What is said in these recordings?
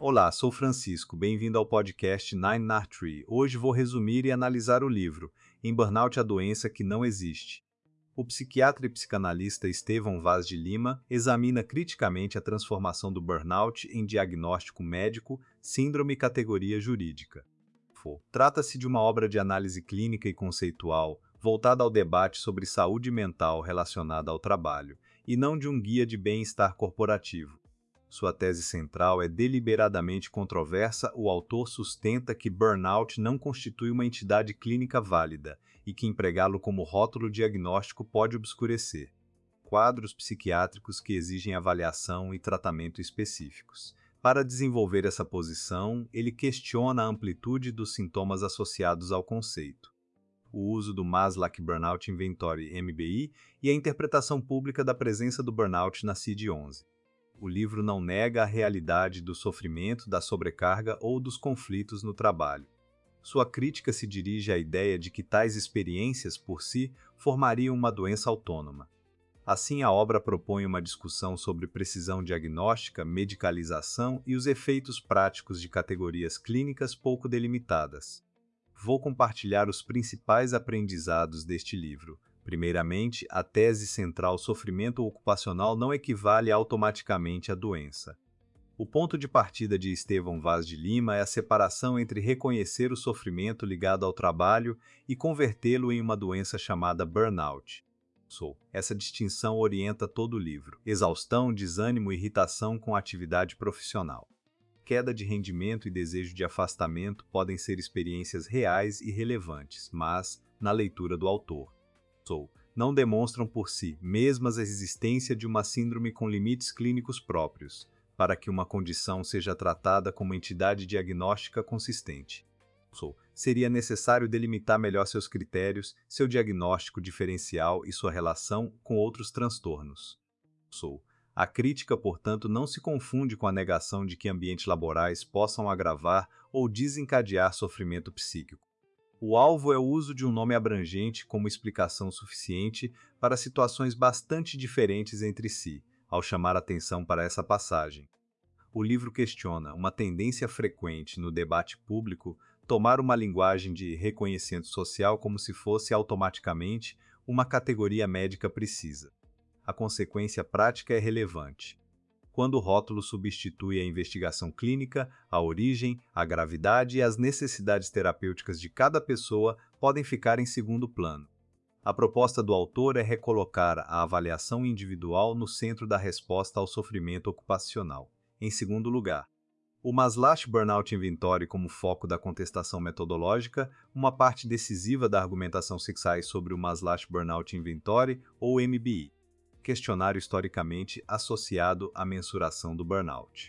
Olá, sou Francisco, bem-vindo ao podcast Nine Nar Tree. Hoje vou resumir e analisar o livro Em Burnout, a Doença que Não Existe. O psiquiatra e psicanalista Estevão Vaz de Lima examina criticamente a transformação do burnout em diagnóstico médico, síndrome e categoria jurídica. Trata-se de uma obra de análise clínica e conceitual voltada ao debate sobre saúde mental relacionada ao trabalho, e não de um guia de bem-estar corporativo. Sua tese central é deliberadamente controversa. O autor sustenta que burnout não constitui uma entidade clínica válida e que empregá-lo como rótulo diagnóstico pode obscurecer quadros psiquiátricos que exigem avaliação e tratamento específicos. Para desenvolver essa posição, ele questiona a amplitude dos sintomas associados ao conceito, o uso do Maslach Burnout Inventory (MBI) e a interpretação pública da presença do burnout na CID-11. O livro não nega a realidade do sofrimento, da sobrecarga ou dos conflitos no trabalho. Sua crítica se dirige à ideia de que tais experiências, por si, formariam uma doença autônoma. Assim, a obra propõe uma discussão sobre precisão diagnóstica, medicalização e os efeitos práticos de categorias clínicas pouco delimitadas. Vou compartilhar os principais aprendizados deste livro. Primeiramente, a tese central sofrimento ocupacional não equivale automaticamente à doença. O ponto de partida de Estevão Vaz de Lima é a separação entre reconhecer o sofrimento ligado ao trabalho e convertê-lo em uma doença chamada burnout. Essa distinção orienta todo o livro. Exaustão, desânimo e irritação com a atividade profissional. Queda de rendimento e desejo de afastamento podem ser experiências reais e relevantes, mas, na leitura do autor, não demonstram por si mesmas a existência de uma síndrome com limites clínicos próprios, para que uma condição seja tratada como entidade diagnóstica consistente. Seria necessário delimitar melhor seus critérios, seu diagnóstico diferencial e sua relação com outros transtornos. A crítica, portanto, não se confunde com a negação de que ambientes laborais possam agravar ou desencadear sofrimento psíquico. O alvo é o uso de um nome abrangente como explicação suficiente para situações bastante diferentes entre si, ao chamar atenção para essa passagem. O livro questiona uma tendência frequente no debate público tomar uma linguagem de reconhecimento social como se fosse automaticamente uma categoria médica precisa. A consequência prática é relevante. Quando o rótulo substitui a investigação clínica, a origem, a gravidade e as necessidades terapêuticas de cada pessoa podem ficar em segundo plano. A proposta do autor é recolocar a avaliação individual no centro da resposta ao sofrimento ocupacional. Em segundo lugar, o Maslach Burnout Inventory como foco da contestação metodológica, uma parte decisiva da argumentação sai sobre o Maslach Burnout Inventory, ou MBI. Questionário historicamente associado à mensuração do burnout.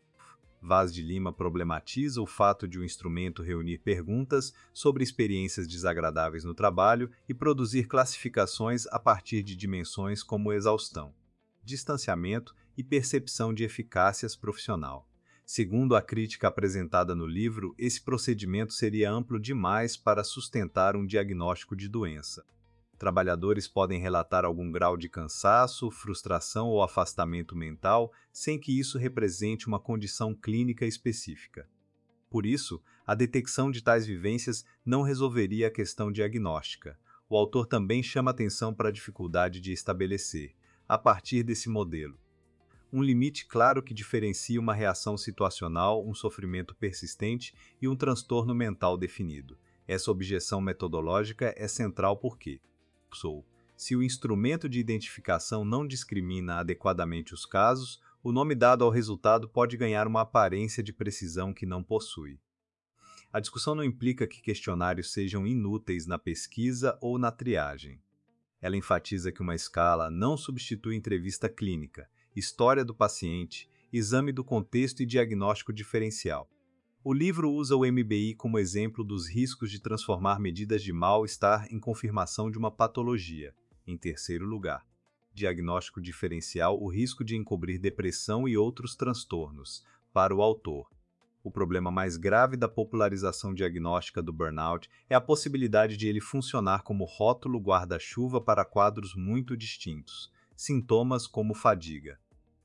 Vaz de Lima problematiza o fato de o instrumento reunir perguntas sobre experiências desagradáveis no trabalho e produzir classificações a partir de dimensões como exaustão, distanciamento e percepção de eficácia profissional. Segundo a crítica apresentada no livro, esse procedimento seria amplo demais para sustentar um diagnóstico de doença. Trabalhadores podem relatar algum grau de cansaço, frustração ou afastamento mental sem que isso represente uma condição clínica específica. Por isso, a detecção de tais vivências não resolveria a questão diagnóstica. O autor também chama atenção para a dificuldade de estabelecer, a partir desse modelo, um limite claro que diferencia uma reação situacional, um sofrimento persistente e um transtorno mental definido. Essa objeção metodológica é central porque se o instrumento de identificação não discrimina adequadamente os casos, o nome dado ao resultado pode ganhar uma aparência de precisão que não possui. A discussão não implica que questionários sejam inúteis na pesquisa ou na triagem. Ela enfatiza que uma escala não substitui entrevista clínica, história do paciente, exame do contexto e diagnóstico diferencial. O livro usa o MBI como exemplo dos riscos de transformar medidas de mal-estar em confirmação de uma patologia. Em terceiro lugar, diagnóstico diferencial, o risco de encobrir depressão e outros transtornos. Para o autor, o problema mais grave da popularização diagnóstica do burnout é a possibilidade de ele funcionar como rótulo guarda-chuva para quadros muito distintos, sintomas como fadiga,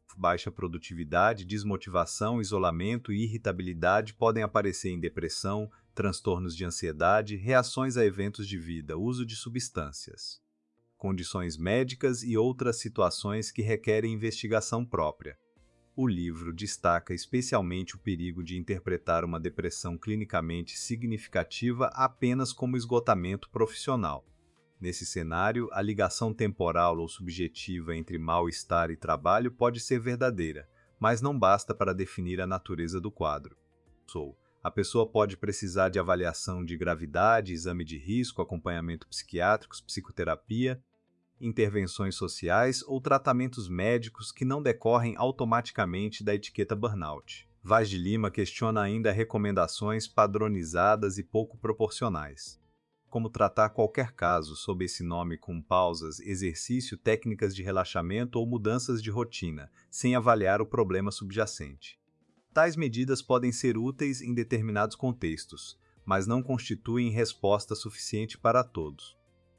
Baixa produtividade, desmotivação, isolamento e irritabilidade podem aparecer em depressão, transtornos de ansiedade, reações a eventos de vida, uso de substâncias, condições médicas e outras situações que requerem investigação própria. O livro destaca especialmente o perigo de interpretar uma depressão clinicamente significativa apenas como esgotamento profissional. Nesse cenário, a ligação temporal ou subjetiva entre mal-estar e trabalho pode ser verdadeira, mas não basta para definir a natureza do quadro. A pessoa pode precisar de avaliação de gravidade, exame de risco, acompanhamento psiquiátrico, psicoterapia, intervenções sociais ou tratamentos médicos que não decorrem automaticamente da etiqueta burnout. Vaz de Lima questiona ainda recomendações padronizadas e pouco proporcionais. Como tratar qualquer caso sob esse nome com pausas, exercício, técnicas de relaxamento ou mudanças de rotina, sem avaliar o problema subjacente. Tais medidas podem ser úteis em determinados contextos, mas não constituem resposta suficiente para todos.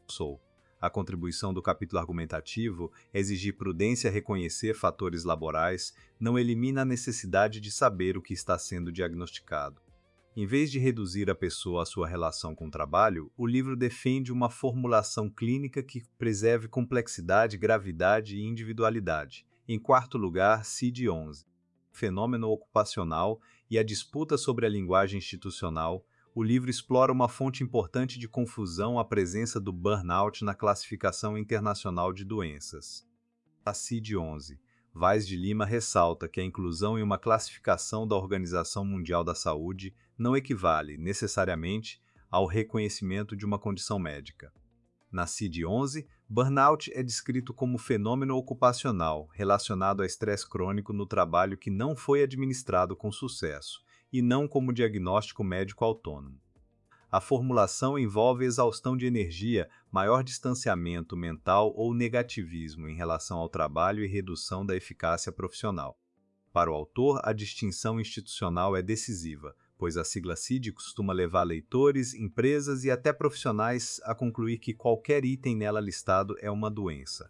A contribuição do capítulo argumentativo, exigir prudência a reconhecer fatores laborais, não elimina a necessidade de saber o que está sendo diagnosticado. Em vez de reduzir a pessoa à sua relação com o trabalho, o livro defende uma formulação clínica que preserve complexidade, gravidade e individualidade. Em quarto lugar, CID-11. Fenômeno ocupacional e a disputa sobre a linguagem institucional, o livro explora uma fonte importante de confusão, a presença do burnout na classificação internacional de doenças. A CID-11. Vaz de Lima ressalta que a inclusão em uma classificação da Organização Mundial da Saúde não equivale, necessariamente, ao reconhecimento de uma condição médica. Na CID-11, burnout é descrito como fenômeno ocupacional relacionado a estresse crônico no trabalho que não foi administrado com sucesso, e não como diagnóstico médico autônomo. A formulação envolve exaustão de energia, maior distanciamento mental ou negativismo em relação ao trabalho e redução da eficácia profissional. Para o autor, a distinção institucional é decisiva, pois a sigla CID costuma levar leitores, empresas e até profissionais a concluir que qualquer item nela listado é uma doença.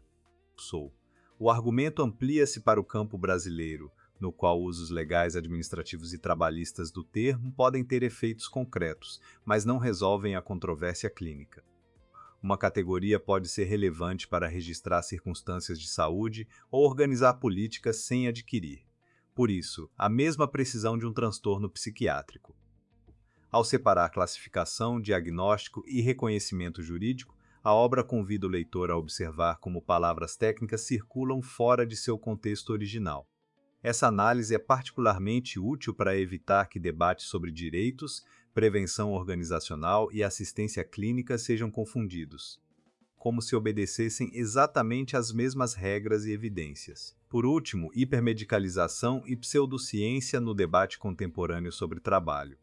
O argumento amplia-se para o campo brasileiro, no qual usos legais, administrativos e trabalhistas do termo podem ter efeitos concretos, mas não resolvem a controvérsia clínica. Uma categoria pode ser relevante para registrar circunstâncias de saúde ou organizar políticas sem adquirir, por isso, a mesma precisão de um transtorno psiquiátrico. Ao separar classificação, diagnóstico e reconhecimento jurídico, a obra convida o leitor a observar como palavras técnicas circulam fora de seu contexto original. Essa análise é particularmente útil para evitar que debates sobre direitos, prevenção organizacional e assistência clínica sejam confundidos, como se obedecessem exatamente às mesmas regras e evidências. Por último, hipermedicalização e pseudociência no debate contemporâneo sobre trabalho.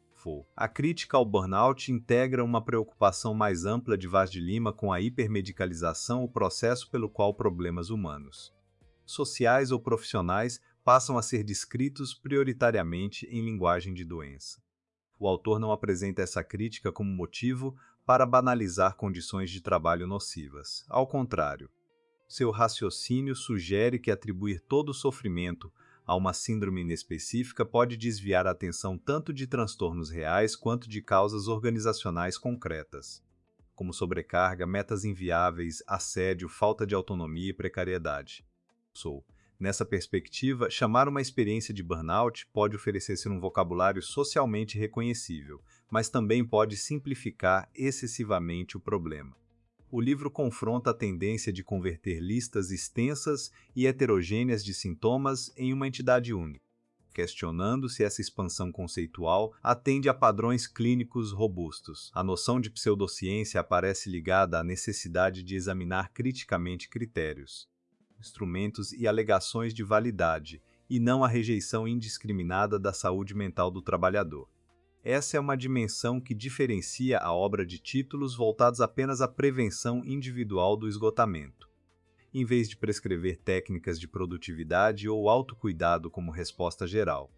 A crítica ao burnout integra uma preocupação mais ampla de Vaz de Lima com a hipermedicalização, o processo pelo qual problemas humanos, sociais ou profissionais passam a ser descritos prioritariamente em linguagem de doença. O autor não apresenta essa crítica como motivo para banalizar condições de trabalho nocivas. Ao contrário, seu raciocínio sugere que atribuir todo o sofrimento a uma síndrome inespecífica pode desviar a atenção tanto de transtornos reais quanto de causas organizacionais concretas, como sobrecarga, metas inviáveis, assédio, falta de autonomia e precariedade. Nessa perspectiva, chamar uma experiência de burnout pode oferecer um vocabulário socialmente reconhecível, mas também pode simplificar excessivamente o problema. O livro confronta a tendência de converter listas extensas e heterogêneas de sintomas em uma entidade única, questionando se essa expansão conceitual atende a padrões clínicos robustos. A noção de pseudociência aparece ligada à necessidade de examinar criticamente critérios, instrumentos e alegações de validade, e não a rejeição indiscriminada da saúde mental do trabalhador. Essa é uma dimensão que diferencia a obra de títulos voltados apenas à prevenção individual do esgotamento. Em vez de prescrever técnicas de produtividade ou autocuidado como resposta geral.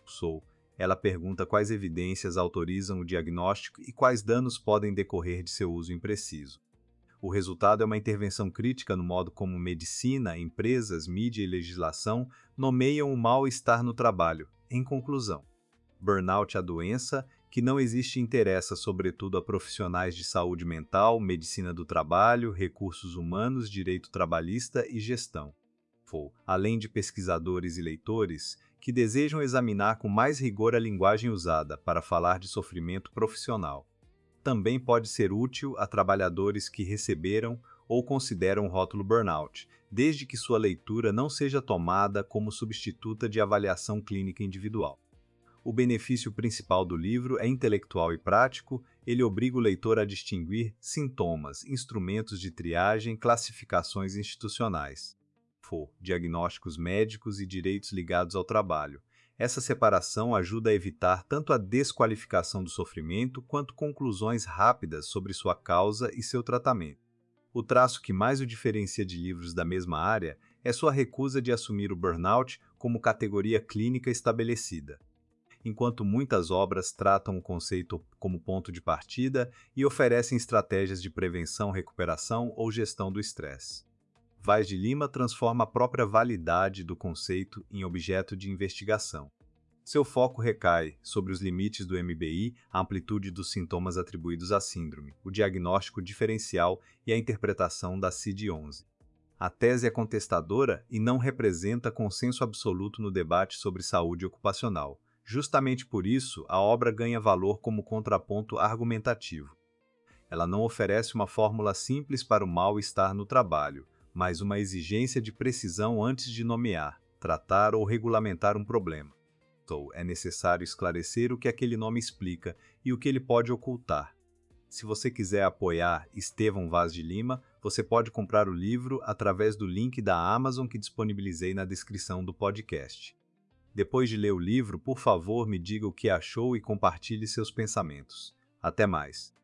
Ela pergunta quais evidências autorizam o diagnóstico e quais danos podem decorrer de seu uso impreciso. O resultado é uma intervenção crítica no modo como medicina, empresas, mídia e legislação nomeiam o mal-estar no trabalho. Em conclusão, burnout é a doença que não existe e interessa sobretudo a profissionais de saúde mental, medicina do trabalho, recursos humanos, direito trabalhista e gestão. Além de pesquisadores e leitores que desejam examinar com mais rigor a linguagem usada para falar de sofrimento profissional. Também pode ser útil a trabalhadores que receberam ou consideram o rótulo burnout, desde que sua leitura não seja tomada como substituta de avaliação clínica individual. O benefício principal do livro é intelectual e prático, ele obriga o leitor a distinguir sintomas, instrumentos de triagem, classificações institucionais, diagnósticos médicos e direitos ligados ao trabalho. Essa separação ajuda a evitar tanto a desqualificação do sofrimento quanto conclusões rápidas sobre sua causa e seu tratamento. O traço que mais o diferencia de livros da mesma área é sua recusa de assumir o burnout como categoria clínica estabelecida. Enquanto muitas obras tratam o conceito como ponto de partida e oferecem estratégias de prevenção, recuperação ou gestão do estresse. Vaz de Lima transforma a própria validade do conceito em objeto de investigação. Seu foco recai sobre os limites do MBI, a amplitude dos sintomas atribuídos à síndrome, o diagnóstico diferencial e a interpretação da CID-11. A tese é contestadora e não representa consenso absoluto no debate sobre saúde ocupacional. Justamente por isso, a obra ganha valor como contraponto argumentativo. Ela não oferece uma fórmula simples para o mal-estar no trabalho, mas uma exigência de precisão antes de nomear, tratar ou regulamentar um problema. É necessário esclarecer o que aquele nome explica e o que ele pode ocultar. Se você quiser apoiar Estevão Vaz de Lima, você pode comprar o livro através do link da Amazon que disponibilizei na descrição do podcast. Depois de ler o livro, por favor, me diga o que achou e compartilhe seus pensamentos. Até mais!